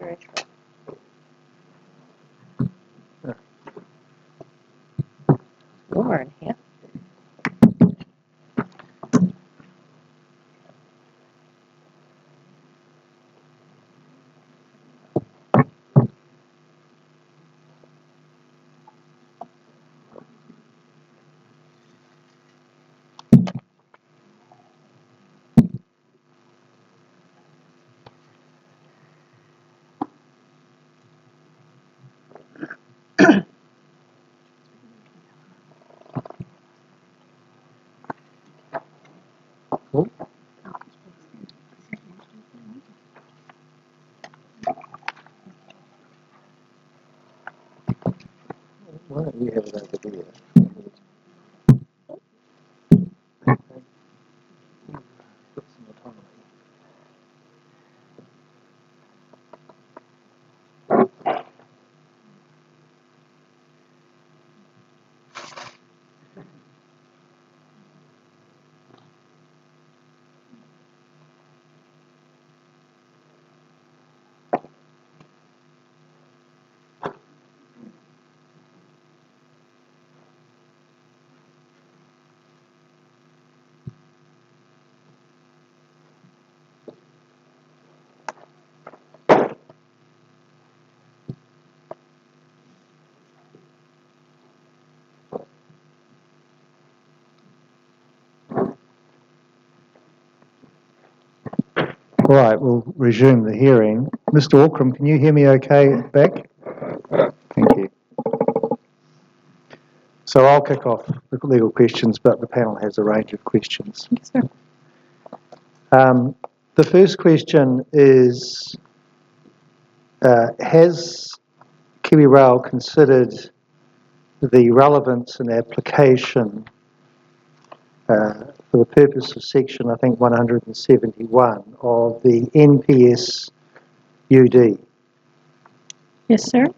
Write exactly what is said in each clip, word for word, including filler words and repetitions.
very short. Warmer in here. Why don't you have it over there? Got some autonomy. All right, we'll resume the hearing. Mister Auckram, can you hear me okay at the back? Thank you. So I'll kick off the legal questions, but the panel has a range of questions. Yes, sir. Um, the first question is, uh, has KiwiRail considered the relevance and application uh, for the purpose of section, I think, one hundred seventy-one of the N P S U D? Yes, sir.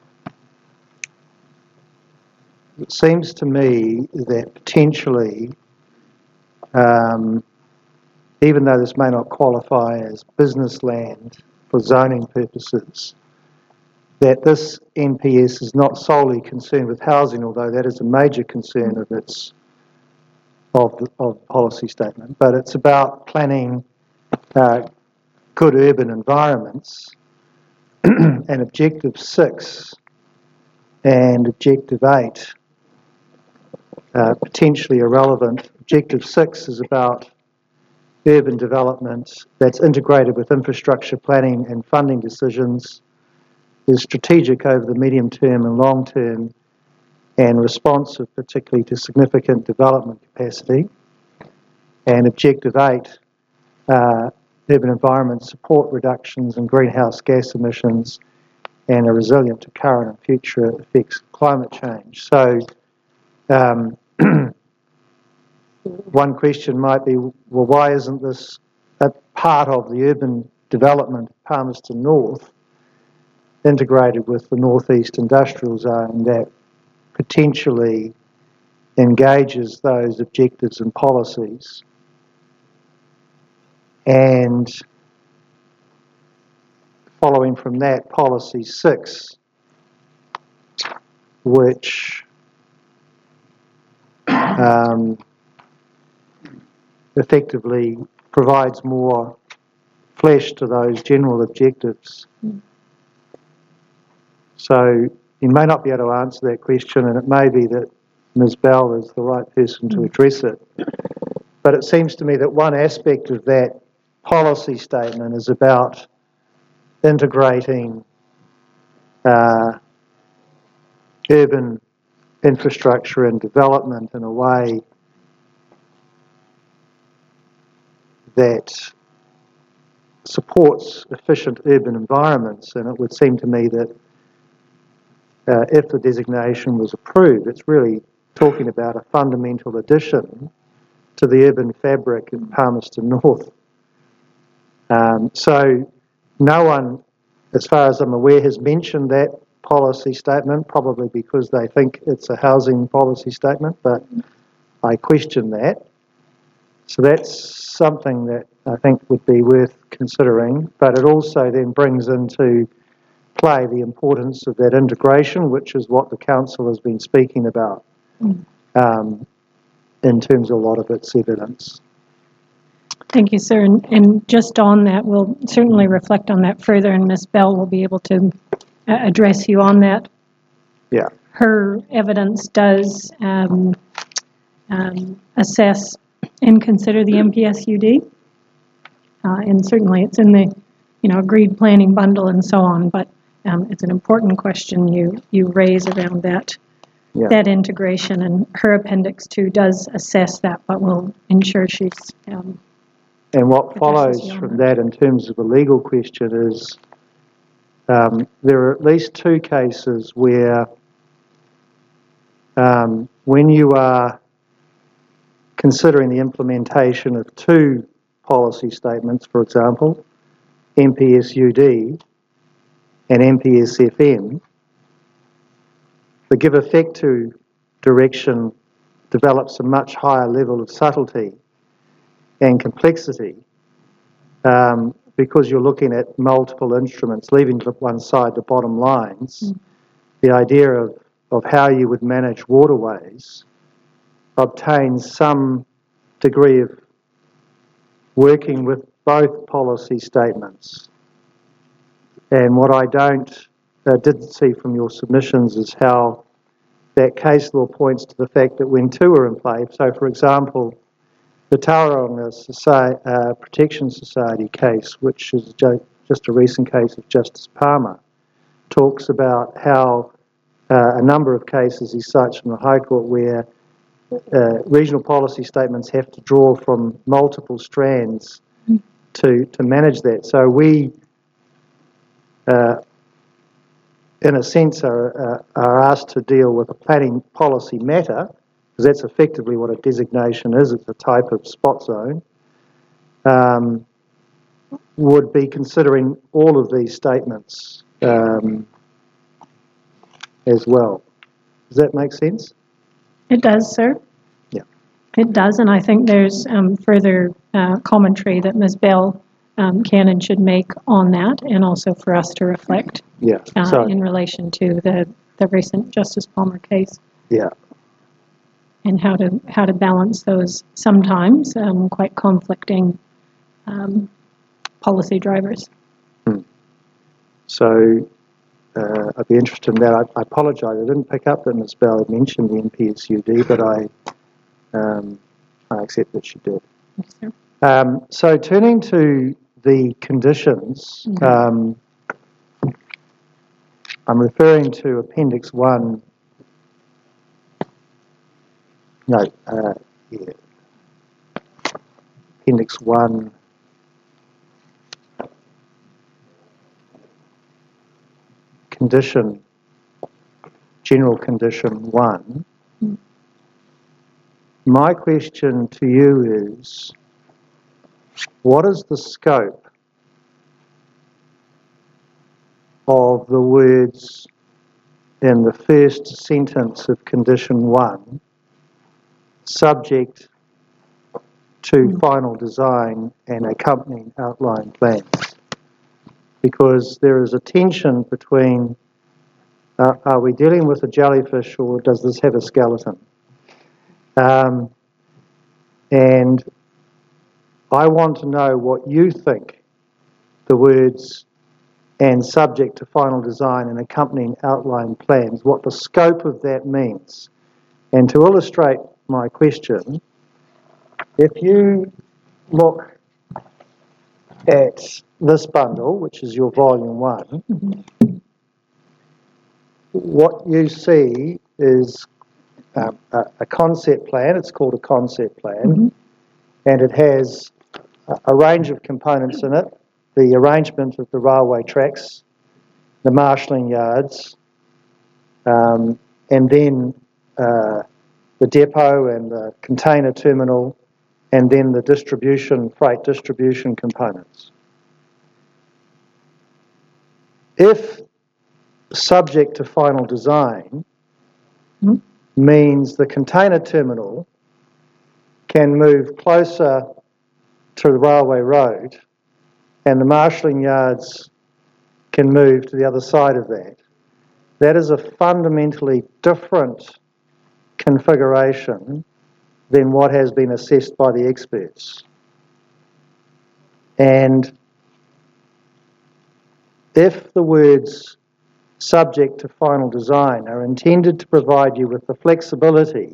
It seems to me that potentially, um, even though this may not qualify as business land for zoning purposes, that this N P S is not solely concerned with housing, although that is a major concern of its of the of policy statement, but it's about planning uh, good urban environments. And objective six and objective eight uh, potentially irrelevant. Objective six is about urban development that's integrated with infrastructure planning and funding decisions, is strategic over the medium term and long term, and responsive particularly to significant development capacity. And objective eight, uh, urban environments support reductions in greenhouse gas emissions and are resilient to current and future effects of climate change. So um, one question might be, well, why isn't this a part of the urban development of Palmerston North integrated with the Northeast Industrial Zone that potentially engages those objectives and policies? And following from that, policy six, which um, effectively provides more flesh to those general objectives. Mm. So you may not be able to answer that question, and it may be that Miz Bell is the right person to address it. But it seems to me that one aspect of that policy statement is about integrating uh, urban infrastructure and development in a way that supports efficient urban environments. And it would seem to me that uh, if the designation was approved, it's really talking about a fundamental addition to the urban fabric of Palmerston North. Um, so no one, as far as I'm aware, has mentioned that policy statement, probably because they think it's a housing policy statement, but I question that. So that's something that I think would be worth considering, but it also then brings into play the importance of that integration, which is what the council has been speaking about um, in terms of a lot of its evidence. Thank you, sir. And, and just on that, we'll certainly reflect on that further, and Miz Bell will be able to uh, address you on that. Yeah. Her evidence does um, um, assess and consider the M P S U D, uh, and certainly it's in the, you know, agreed planning bundle and so on. But um, it's an important question you you raise around that Yeah. that integration, and her appendix two does assess that, but will ensure she's. Um, And what addresses follows you on from that. that in terms of a legal question is um, there are at least two cases where um, when you are considering the implementation of two policy statements, for example, M P S U D and M P S F M, the give effect to direction develops a much higher level of subtlety and complexity um, because you're looking at multiple instruments, leaving to one side the bottom lines. Mm. The idea of, of how you would manage waterways obtains some degree of working with both policy statements. And what I don't, uh, didn't see from your submissions is how that case law points to the fact that when two are in play, so for example, the Tauranga Society, uh, Protection Society case, which is ju just a recent case of Justice Palmer, talks about how uh, a number of cases he cites from the High Court where uh, regional policy statements have to draw from multiple strands to, to manage that. So we, uh, in a sense, are, uh, are asked to deal with a planning policy matter, because that's effectively what a designation is. It's a type of spot zone, um, would be considering all of these statements um, as well. Does that make sense? It does, sir. Yeah. It does, and I think there's um, further uh, commentary that Miz Bell um, can and should make on that, and also for us to reflect Yeah. uh, So, in relation to the, the recent Justice Palmer case. Yeah. And how to how to balance those sometimes um, quite conflicting um, policy drivers. Hmm. So uh, I'd be interested in that. I, I apologise. I didn't pick up that Miz Bell had mentioned the M P S U D, but I um, I accept that she did. Yes, sir. Um, so turning to the conditions, mm-hmm. um, I'm referring to Appendix One. No, uh, yeah. Appendix one, condition, general condition one. Mm. My question to you is, what is the scope of the words in the first sentence of condition one, subject to mm. final design and accompanying outline plans? Because there is a tension between, uh, are we dealing with a jellyfish or does this have a skeleton? Um, and I want to know what you think the words and subject to final design and accompanying outline plans, what the scope of that means. And to illustrate my question, if you look at this bundle, which is your volume one, mm-hmm. what you see is um, a, a concept plan. It's called a concept plan, mm-hmm. and it has a, a range of components in it: the arrangement of the railway tracks, the marshalling yards, um, and then uh, the depot and the container terminal, and then the distribution, freight distribution components. If subject to final design mm-hmm. means the container terminal can move closer to the railway road and the marshalling yards can move to the other side of that, that is a fundamentally different configuration than what has been assessed by the experts. And if the words subject to final design are intended to provide you with the flexibility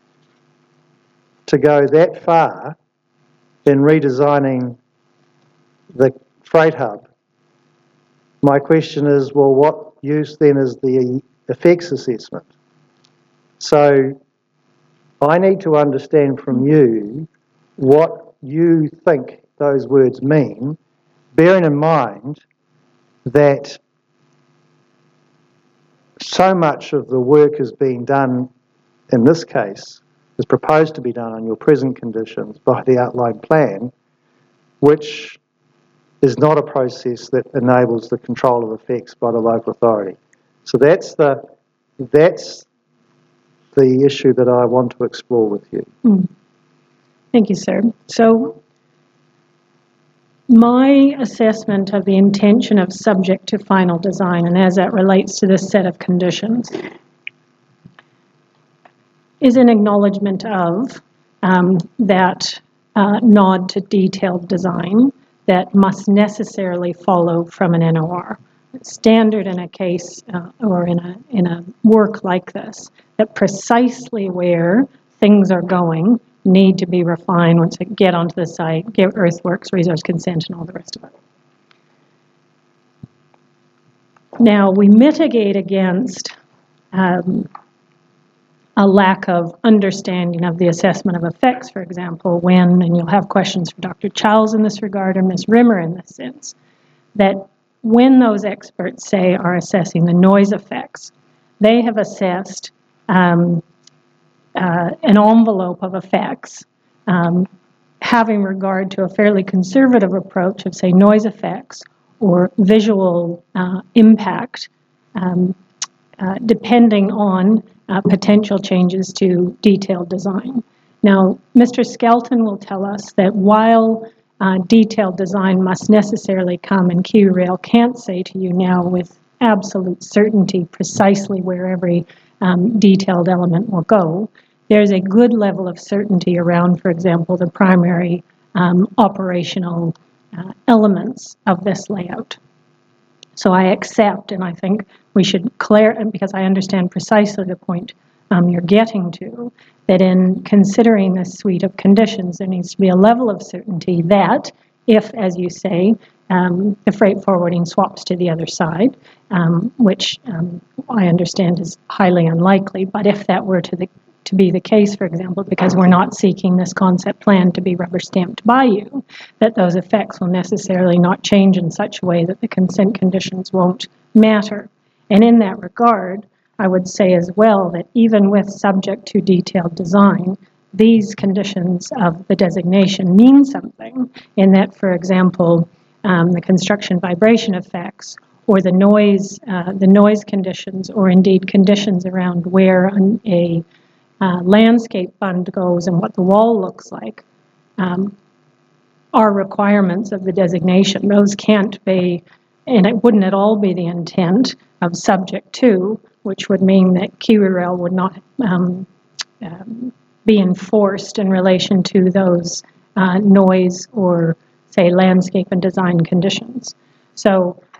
to go that far in redesigning the freight hub, my question is, well, what use then is the effects assessment? So I need to understand from you what you think those words mean, bearing in mind that so much of the work is being done, in this case, is proposed to be done on your present conditions by the outline plan, which is not a process that enables the control of effects by the local authority. So that's the, that's the issue that I want to explore with you. Mm. Thank you, sir. So my assessment of the intention of subject to final design, and as that relates to this set of conditions, is an acknowledgement of um, that uh, nod to detailed design that must necessarily follow from an N O R. Standard in a case uh, or in a, in a work like this, that precisely where things are going need to be refined once we get onto the site, get earthworks, resource consent, and all the rest of it. Now, we mitigate against um, a lack of understanding of the assessment of effects, for example, when, and you'll have questions for Doctor Charles in this regard or Miz Rimmer in this sense, that when those experts, say, are assessing the noise effects, they have assessed um, uh, an envelope of effects um, having regard to a fairly conservative approach of, say, noise effects or visual uh, impact, um, uh, depending on uh, potential changes to detailed design. Now, Mister Skelton will tell us that while uh, detailed design must necessarily come, and KiwiRail can't say to you now with absolute certainty precisely where every um, detailed element will go, there's a good level of certainty around, for example, the primary um, operational uh, elements of this layout. So I accept, and I think we should clear, because I understand precisely the point um, you're getting to, that in considering this suite of conditions, there needs to be a level of certainty that if, as you say, um, the freight forwarding swaps to the other side, um, which um, I understand is highly unlikely, but if that were to the to be the case, for example, because we're not seeking this concept plan to be rubber stamped by you, that those effects will necessarily not change in such a way that the consent conditions won't matter. And in that regard, I would say as well that even with subject to detailed design, these conditions of the designation mean something in that, for example, um, the construction vibration effects or the noise, uh, the noise conditions, or indeed conditions around where an, a Uh, landscape fund goes and what the wall looks like um, are requirements of the designation. Those can't be, and it wouldn't at all be the intent of subject to, which would mean that KiwiRail would not um, um, be enforced in relation to those uh, noise or, say, landscape and design conditions. So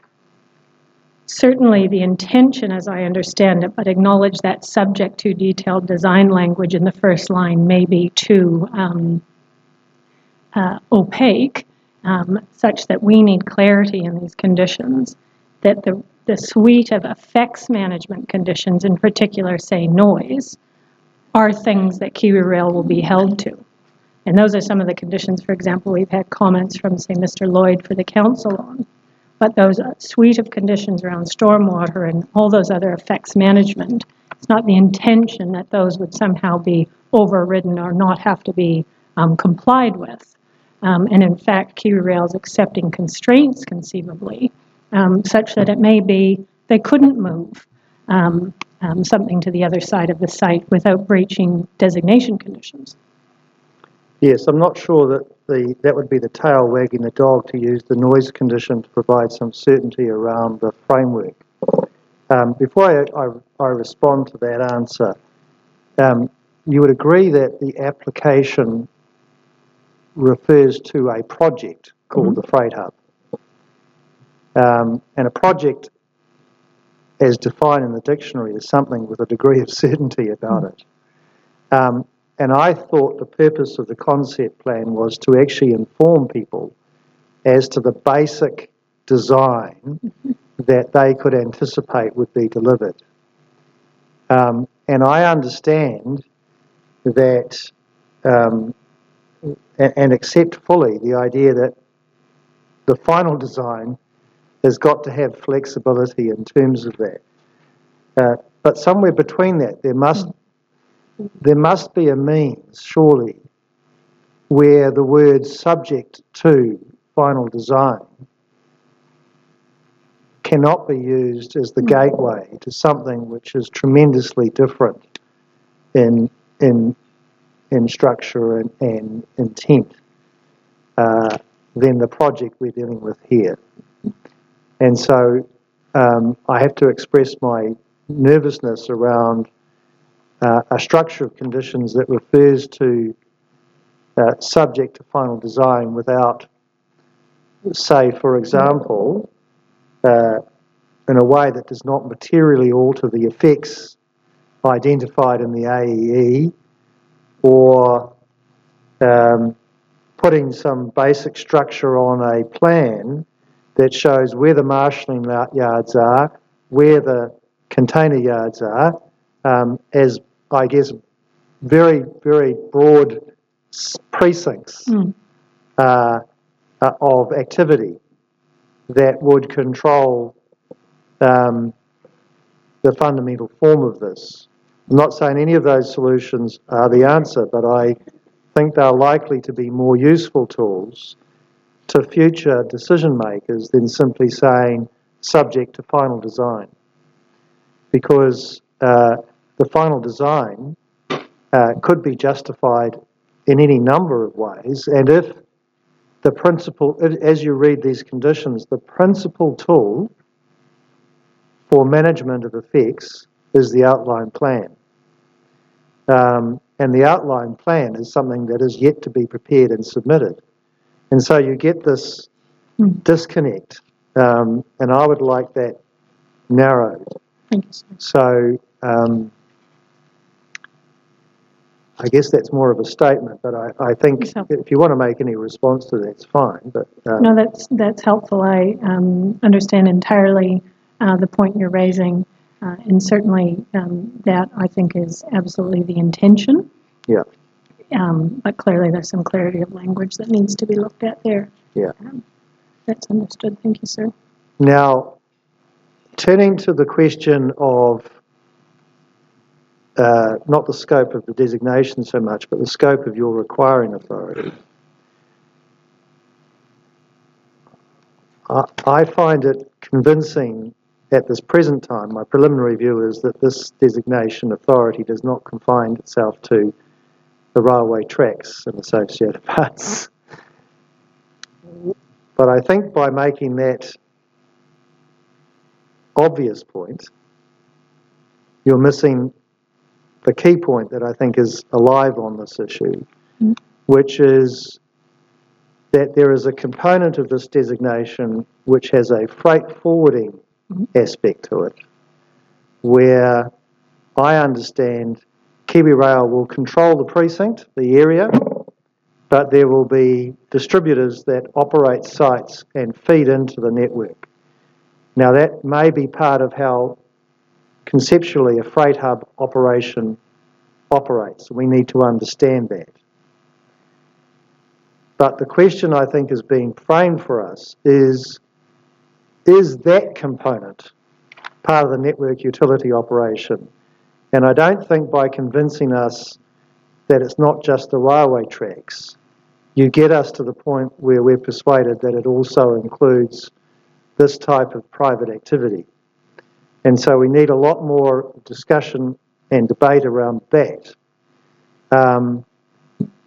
certainly the intention, as I understand it, but acknowledge that subject to detailed design language in the first line may be too um, uh, opaque, um, such that we need clarity in these conditions, that the, the suite of effects management conditions, in particular, say, noise, are things that KiwiRail will be held to. And those are some of the conditions, for example, we've had comments from, say, Mister Lloyd for the council on. But those suite of conditions around stormwater and all those other effects management, it's not the intention that those would somehow be overridden or not have to be um, complied with. Um, and in fact, KiwiRail is accepting constraints conceivably, um, such that it may be they couldn't move um, um, something to the other side of the site without breaching designation conditions. Yes, I'm not sure that the, that would be the tail wagging the dog, to use the noise condition to provide some certainty around the framework. Um, before I, I, I respond to that answer, um, you would agree that the application refers to a project called mm-hmm. the Freight Hub. Um, and a project, as defined in the dictionary, is something with a degree of certainty about mm-hmm. it. Um, and I thought the purpose of the concept plan was to actually inform people as to the basic design mm-hmm. that they could anticipate would be delivered. Um, and I understand that um, and, and accept fully the idea that the final design has got to have flexibility in terms of that. Uh, but somewhere between that, there must there must be a means, surely, where the word subject to final design cannot be used as the gateway to something which is tremendously different in in in structure and, and intent uh, than the project we're dealing with here. And so um, I have to express my nervousness around uh, a structure of conditions that refers to uh, subject to final design without, say, for example, uh, in a way that does not materially alter the effects identified in the A E E, or um, putting some basic structure on a plan that shows where the marshalling yards are, where the container yards are, um, as, I guess, very, very broad precincts mm. uh, uh, of activity that would control um, the fundamental form of this. I'm not saying any of those solutions are the answer, but I think they're likely to be more useful tools to future decision makers than simply saying subject to final design. Because uh, the final design uh, could be justified in any number of ways, and if the principal, as you read these conditions, the principal tool for management of effects is the outline plan. Um, and the outline plan is something that is yet to be prepared and submitted. And so you get this mm. disconnect, um, and I would like that narrowed. Thank you, sir. So um, I guess that's more of a statement, but I, I think if you want to make any response to that, it's fine. But um, no, that's that's helpful. I um, understand entirely uh, the point you're raising, uh, and certainly um, that I think is absolutely the intention. Yeah. Um, but clearly there's some clarity of language that needs to be looked at there. Yeah. Um, that's understood. Thank you, sir. Now, turning to the question of uh, not the scope of the designation so much, but the scope of your requiring authority, I, I find it convincing at this present time. My preliminary view is that this designation authority does not confine itself to the railway tracks and associated parts. But I think by making that obvious point, you're missing the key point that I think is alive on this issue, mm-hmm. which is that there is a component of this designation which has a freight forwarding mm-hmm. aspect to it, where I understand KiwiRail will control the precinct, the area, but there will be distributors that operate sites and feed into the network. Now that may be part of how conceptually a freight hub operation operates. We need to understand that. But the question I think is being framed for us is, is that component part of the network utility operation? And I don't think by convincing us that it's not just the railway tracks, you get us to the point where we're persuaded that it also includes this type of private activity. And so we need a lot more discussion and debate around that. Um,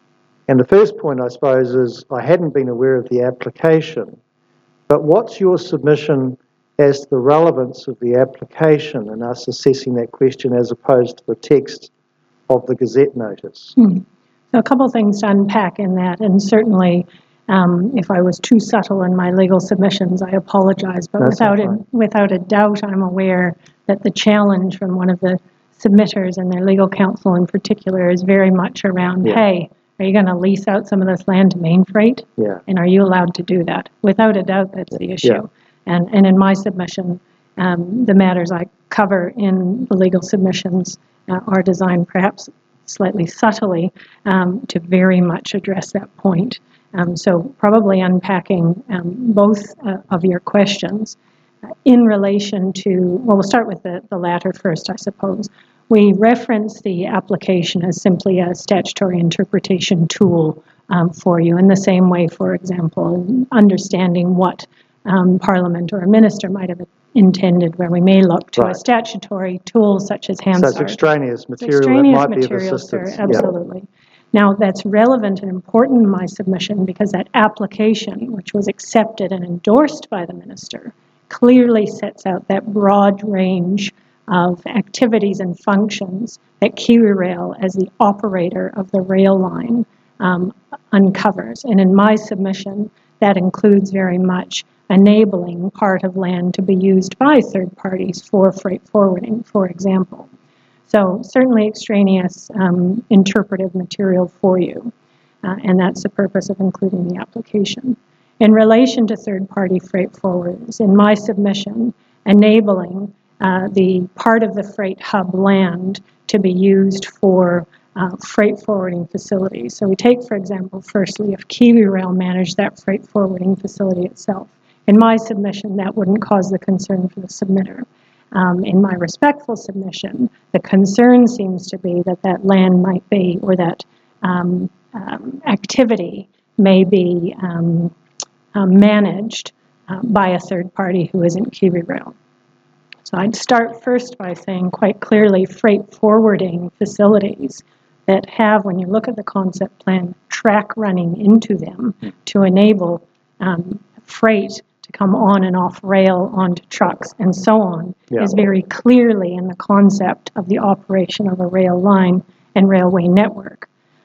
And the first point, I suppose, is I hadn't been aware of the application, but what's your submission as to the relevance of the application and us assessing that question as opposed to the text of the Gazette notice? Hmm. So a couple of things to unpack in that, and certainly um, if I was too subtle in my legal submissions, I apologize, but That's without a, fine. without a doubt, I'm aware that the challenge from one of the submitters and their legal counsel in particular is very much around, Yeah. hey, are you going to lease out some of this land to Mainfreight? Yeah. And are you allowed to do that? Without a doubt, that's the issue. Yeah. And, and in my submission, um, the matters I cover in the legal submissions uh, are designed perhaps slightly subtly um, to very much address that point. Um, so probably unpacking um, both uh, of your questions uh, in relation to, well, we'll start with the, the latter first, I suppose. We reference the application as simply a statutory interpretation tool um, for you, in the same way, for example, understanding what um, Parliament or a minister might have intended, where we may look to Right. a statutory tool such as So Hansard. it's extraneous It's material extraneous that might material, be of sir, assistance. Yeah. absolutely. Now, that's relevant and important in my submission because that application, which was accepted and endorsed by the minister, clearly sets out that broad range of activities and functions that KiwiRail, as the operator of the rail line, um, uncovers. And in my submission, that includes very much enabling part of land to be used by third parties for freight forwarding, for example. So certainly extraneous um, interpretive material for you, uh, and that's the purpose of including the application. In relation to third-party freight forwarders, in my submission, enabling uh, the part of the freight hub land to be used for uh, freight forwarding facilities. So we take, for example, firstly, if KiwiRail managed that freight forwarding facility itself. In my submission, that wouldn't cause the concern for the submitter. Um, in my respectful submission, the concern seems to be that that land might be, or that um, um, activity may be um, uh, managed uh, by a third party who isn't KiwiRail. So I'd start first by saying quite clearly freight forwarding facilities that have, when you look at the concept plan, track running into them to enable um, freight to come on and off rail onto trucks and so on, Yeah. is very clearly in the concept of the operation of a rail line and railway network.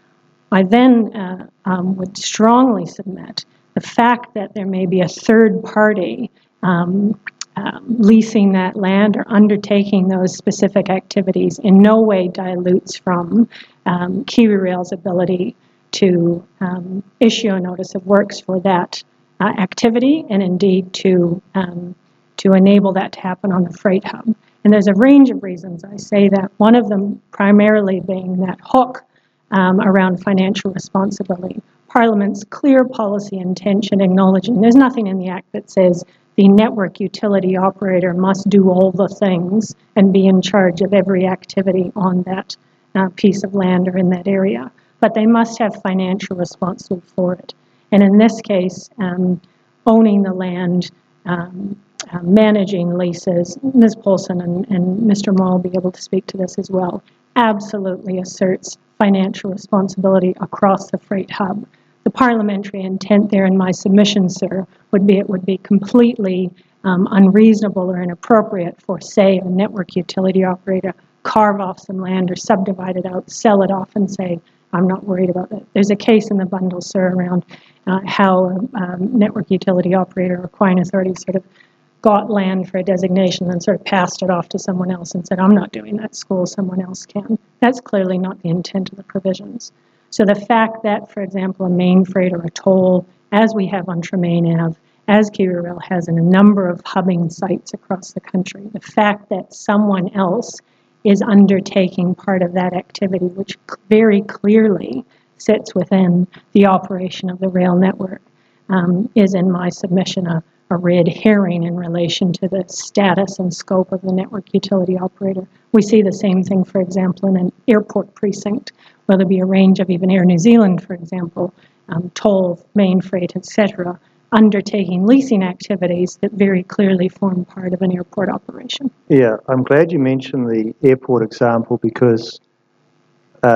I then uh, um, would strongly submit the fact that there may be a third party um, um, leasing that land or undertaking those specific activities in no way dilutes from um, KiwiRail's ability to um, issue a notice of works for that uh, activity, and indeed to um, to enable that to happen on the freight hub. And there's a range of reasons I say that, one of them primarily being that hook um, around financial responsibility. Parliament's clear policy intention acknowledging there's nothing in the Act that says the network utility operator must do all the things and be in charge of every activity on that uh, piece of land or in that area, but they must have financial responsibility for it. And in this case, um, owning the land, um, uh, managing leases, Miz Paulson and, and Mister Moore will be able to speak to this as well, absolutely asserts financial responsibility across the freight hub. The parliamentary intent there in my submission, sir, would be it would be completely um, unreasonable or inappropriate for, say, a network utility operator carve off some land or subdivide it out, sell it off and say, I'm not worried about that. There's a case in the bundle, sir, around uh, how a um, network utility operator or Quine Authority sort of got land for a designation and sort of passed it off to someone else and said, I'm not doing that, school, someone else can. That's clearly not the intent of the provisions. So the fact that, for example, a Mainfreight or a toll, as we have on Tremaine Avenue, as KiwiRail has in a number of hubbing sites across the country, the fact that someone else is undertaking part of that activity, which very clearly sits within the operation of the rail network, um, is in my submission a, a red herring in relation to the status and scope of the network utility operator. We see the same thing, for example, in an airport precinct, where there be a range of even Air New Zealand, for example, um, toll, Mainfreight, et cetera, undertaking leasing activities that very clearly form part of an airport operation. Yeah, I'm glad you mentioned the airport example because uh,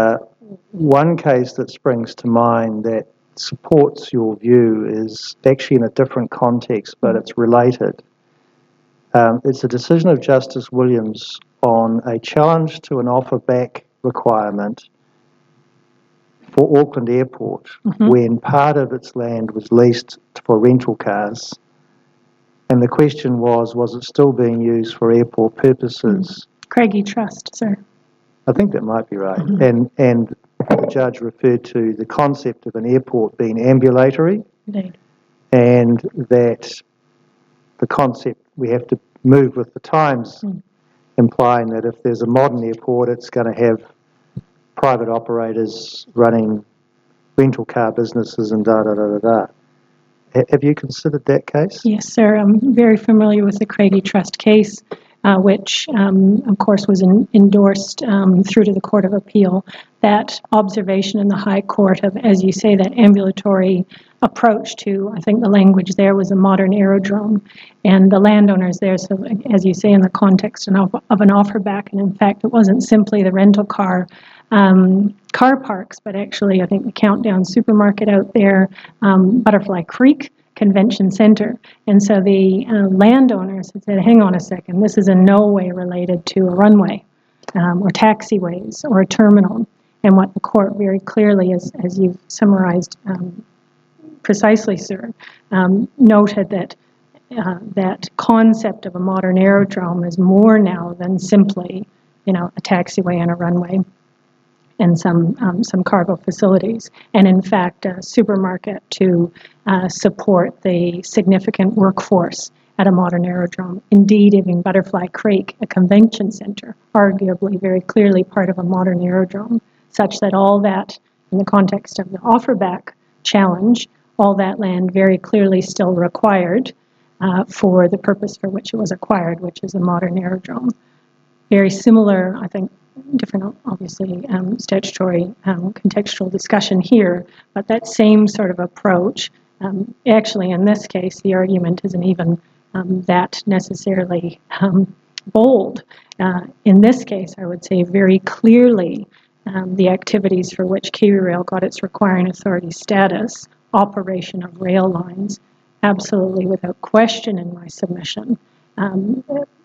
one case that springs to mind that supports your view is actually in a different context, but it's related. Um, it's a decision of Justice Williams on a challenge to an offer back requirement for Auckland Airport, Mhm. when part of its land was leased for rental cars. And the question was, was it still being used for airport purposes? Craigie Trust, sir. I think that might be right. Mhm. And and the judge referred to the concept of an airport being ambulatory, Indeed. and that the concept, we have to move with the times, Mm. implying that if there's a modern airport, it's going to have private operators running rental car businesses and da da da da da. Ha- Have you considered that case? Yes, sir. I'm very familiar with the Craigie Trust case, uh, which, um, of course, was en- endorsed um, through to the Court of Appeal. That observation in the High Court of, as you say, that ambulatory approach to, I think the language there was a modern aerodrome, and the landowners there, so as you say, in the context of, of an offer back, and in fact, it wasn't simply the rental car um, car parks, but actually, I think the Countdown supermarket out there, um, Butterfly Creek Convention Center. And so the uh, landowners had said, hang on a second, this is in no way related to a runway um, or taxiways or a terminal. And what the court very clearly, as, as you've summarized um, precisely, sir, um, noted that uh, that concept of a modern aerodrome is more now than simply, you know, a taxiway and a runway and some um, some cargo facilities, and in fact a supermarket to uh, support the significant workforce at a modern aerodrome. Indeed, even Butterfly Creek, a convention center, arguably very clearly part of a modern aerodrome, such that all that, in the context of the offerback challenge, all that land very clearly still required uh, for the purpose for which it was acquired, which is a modern aerodrome. Very similar, I think, different, obviously, um, statutory um, contextual discussion here, but that same sort of approach, um, actually in this case, the argument isn't even um, that necessarily um, bold. Uh, in this case, I would say very clearly um, the activities for which KiwiRail got its requiring authority status, operation of rail lines, absolutely without question in my submission, um,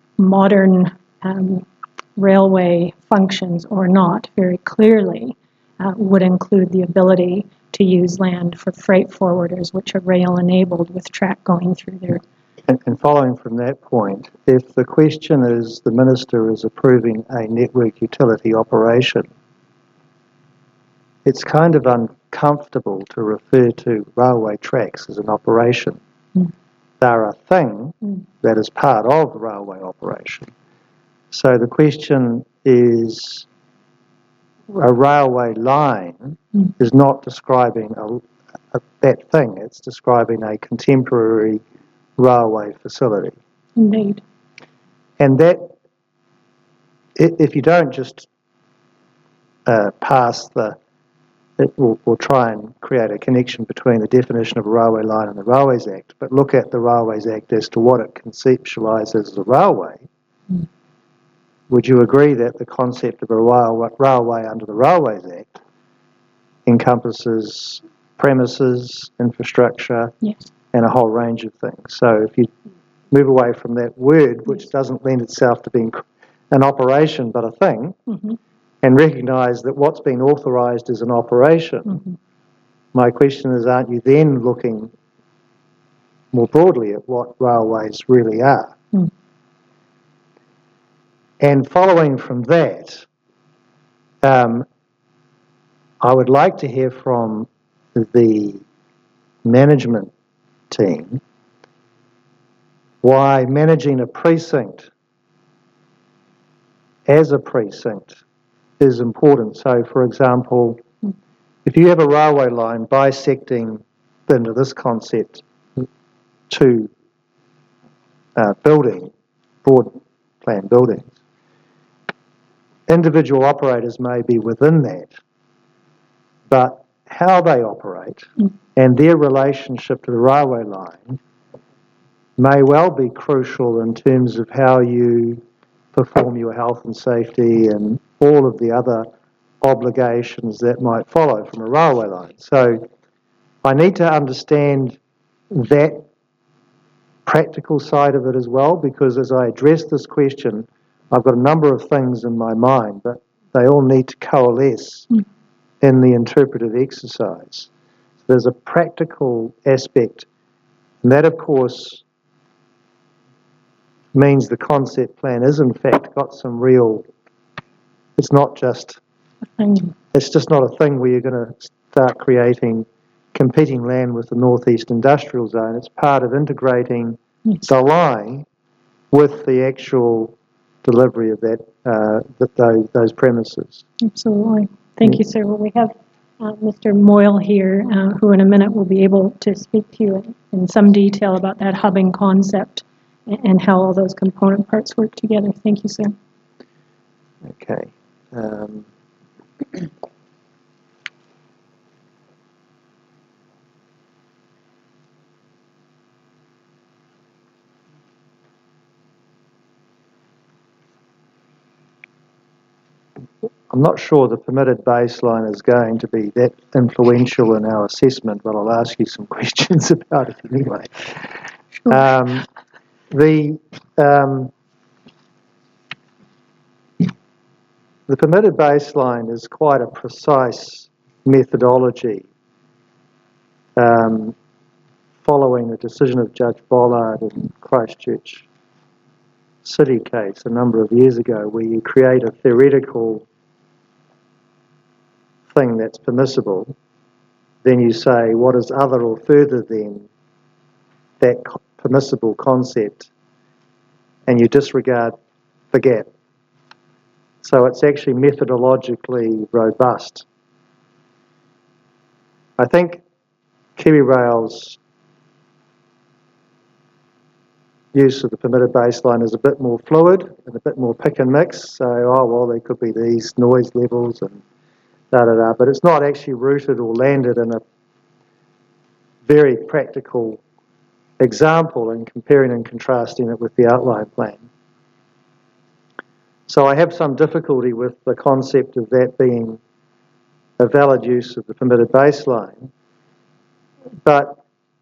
modern um, railway functions or not, very clearly uh, would include the ability to use land for freight forwarders, which are rail-enabled with track going through there. And, and following from that point, if the question is the minister is approving a network utility operation, it's kind of uncomfortable to refer to railway tracks as an operation. Mm. They're a thing Mm. that is part of railway operation. So the question is, a railway line Mm. is not describing a, a, that thing, it's describing a contemporary railway facility. Indeed. And that, if you don't just uh, pass the, it will, will try and create a connection between the definition of a railway line and the Railways Act, but look at the Railways Act as to what it conceptualises as a railway, Mm. would you agree that the concept of a railway, railway under the Railways Act encompasses premises, infrastructure, Yes. and a whole range of things? So if you move away from that word, which Yes. doesn't lend itself to being an operation but a thing, Mm-hmm. and recognise that what's been authorised is an operation, Mm-hmm. my question is, aren't you then looking more broadly at what railways really are? Mm. And following from that, um, I would like to hear from the management team why managing a precinct as a precinct is important. So, for example, if you have a railway line bisecting into this concept two uh, building, broad plan buildings, individual operators may be within that, but how they operate Mm. and their relationship to the railway line may well be crucial in terms of how you perform your health and safety and all of the other obligations that might follow from a railway line. So I need to understand that practical side of it as well, because as I address this question, I've got a number of things in my mind, but they all need to coalesce mm. in the interpretive exercise. So there's a practical aspect, and that, of course, means the concept plan is, in fact, got some real, it's not just, it's just not a thing where you're going to start creating competing land with the Northeast Industrial Zone. It's part of integrating yes. the line with the actual delivery of that, uh, that those, those premises. Absolutely. Thank you, sir. Well, we have uh, Mister Moyle here, uh, who in a minute will be able to speak to you in, in some detail about that hubbing concept and, and how all those component parts work together. Thank you, sir. Okay. Um, I'm not sure the permitted baseline is going to be that influential in our assessment, but I'll ask you some questions about it anyway. Sure. Um, the, um, the permitted baseline is quite a precise methodology um, following the decision of Judge Bollard in Christchurch City case a number of years ago, where you create a theoretical thing that's permissible, then you say what is other or further than that permissible concept, and you disregard the gap. So it's actually methodologically robust. I think KiwiRail's use of the permitted baseline is a bit more fluid and a bit more pick and mix. So, oh well, there could be these noise levels and da da da, but it's not actually rooted or landed in a very practical example and comparing and contrasting it with the outline plan. So I have some difficulty with the concept of that being a valid use of the permitted baseline, but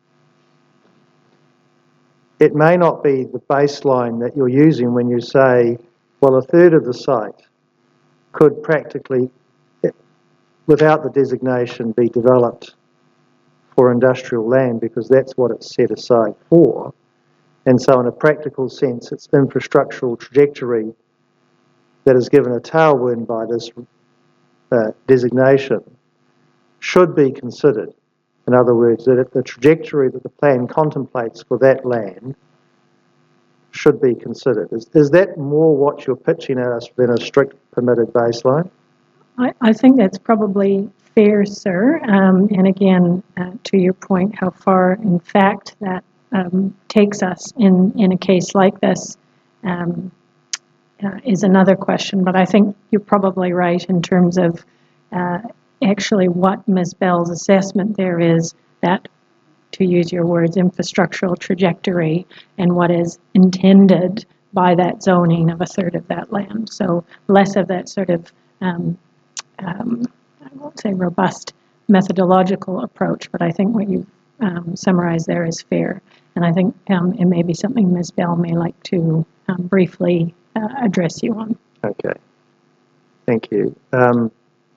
it may not be the baseline that you're using when you say, well, a third of the site could practically, without the designation, be developed for industrial land, because that's what it's set aside for. And so in a practical sense, its infrastructural trajectory that is given a tailwind by this uh, designation should be considered. In other words, that the trajectory that the plan contemplates for that land should be considered. Is, is that more what you're pitching at us than a strict permitted baseline? I, I think that's probably fair, sir. Um, and again, uh, to your point, how far, in fact, that um, takes us in, in a case like this um, uh, is another question. But I think you're probably right in terms of uh, actually what Miz Bell's assessment there is, that, to use your words, infrastructural trajectory and what is intended by that zoning of a third of that land. So less of that sort of, um, um, I won't say robust methodological approach, but I think what you um, summarized there is fair. And I think um, it may be something Miz Bell may like to um, briefly uh, address you on. Okay, thank you. Um,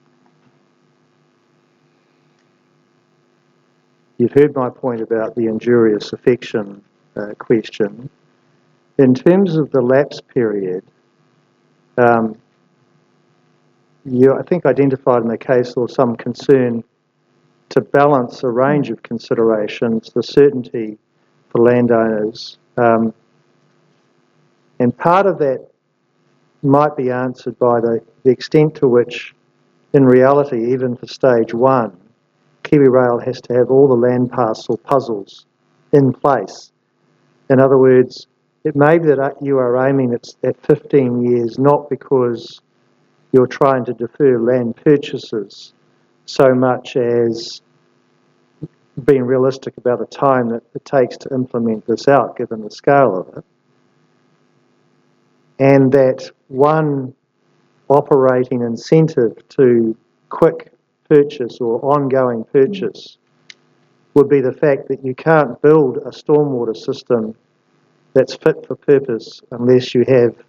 You've heard my point about the injurious affection uh, question. In terms of the lapse period, um, you, I think, identified in the case law some concern to balance a range of considerations, the certainty for landowners. Um, and part of that might be answered by the, the extent to which, in reality, even for stage one, KiwiRail has to have all the land parcel puzzles in place. In other words, it may be that you are aiming at, at fifteen years, not because you're trying to defer land purchases so much as being realistic about the time that it takes to implement this out, given the scale of it. And that one operating incentive to quick purchase or ongoing purchase would be the fact that you can't build a stormwater system that's fit for purpose unless you have